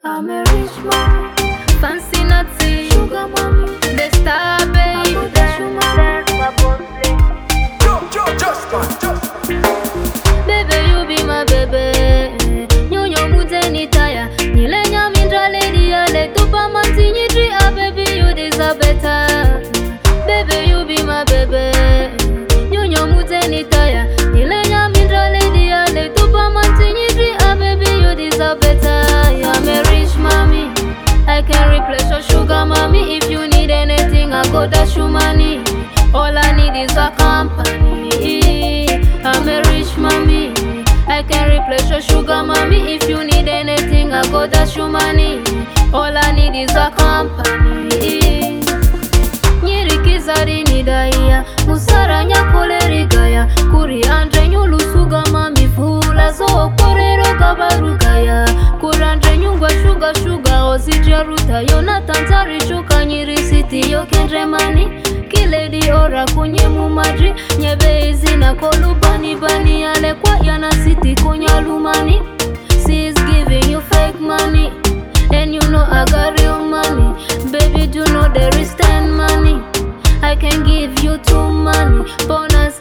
I'm a rich man, Fancy Nazi, sugar mommy, the star babe. I'm a sugar Baby, you be my baby. Nyonyo muteni taya. Nilenya mindra lady ale tupa mantini tree. Ah, baby, you deserve better. Baby, you be my baby. Nyonyo muteni taya. Nilenya mindra lady ale tupa mantini tree. Ah, baby, you deserve better. I'm a rich mommy. I can replace your sugar mommy. If you need anything, I go dash you money. All I need is a company. I'm a rich mommy. I can replace your sugar mommy. If you need anything, I go dash you money. All I need is a company. Nyirikizari nidaya musara nyakole rigaya kuri andre nyulu sugar mami fula zo korero kabarugaya kurandre nyungwa sugar ozija ruta Yonathan tari chuka nyiri city yokendre mani kiledi ora kunye mumadri nyebezi na kolubani bani ale kwa yana city kunya lumani. She's giving you fake money and you know I got real money. Baby, do know there is 10 money. I can give you 2 money. Bonus,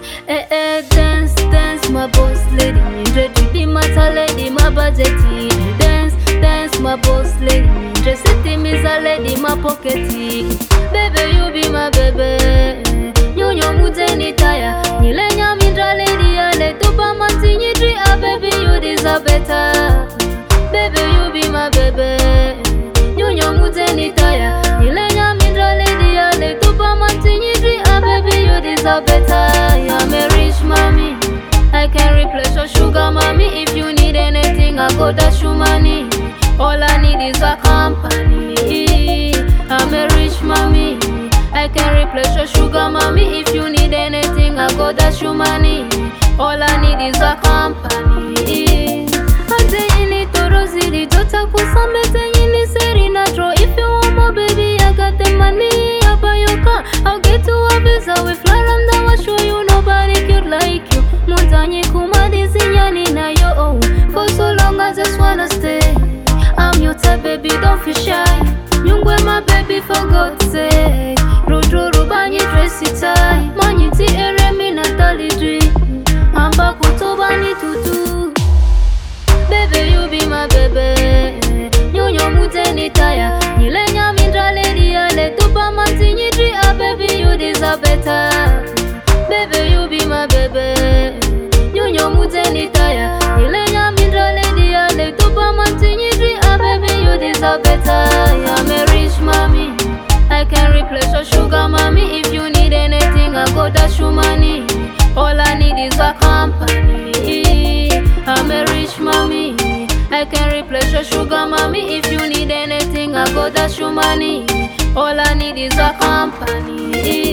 dance, my boss lady. Ready, matter lady, my budget. Dance, my boss lady. Just sitting is a lady, my pocket. Baby, you be my baby. Nyonyo muteni taya. Nilenya mindra lady, ale tupa mantini tree. Ah, baby, you deserve better. Baby, you be my baby. Nyonyo muteni taya. Nilenya mindra lady, ale tupa mantini tree. Ah, baby, you deserve better. I'm a rich mommy. I can replace your sugar mommy. If you need anything, I go dash you money. All I need is a company. I'm a rich mommy. I can replace your sugar mommy. If you need anything, I go dash you money. All I need is a company. Ate ini torozili tota kusambete ini seri natro. If you want more baby, I got the money. Abayoka, I'll get to a visa with Florida. I'll show you nobody could like you. Montagne kumadizi nyani na yo. For so long I just wanna stay. I'm your type baby, don't feel shy. Nyungwe my baby for God's sake. Rudru banyi dressy tie. Manyiti eremi natali dream. Amba kutobani tutu. Baby, you be my baby. Nyonyo muteni taya. Nilenya mindra lady ale tupa mantini tree. Ah, baby, you deserve better. Baby, you be my baby. Nyonyo muteni taya. Nilenya mindra lady ale tupa mantini tree. Ah, baby, you deserve better. I'm a rich mommy. I can replace your sugar mommy. If you need anything, I go dash you money. All I need is a company. I'm a rich mommy. I can replace your sugar mommy. If you need anything, I go dash you money. All I need is a company.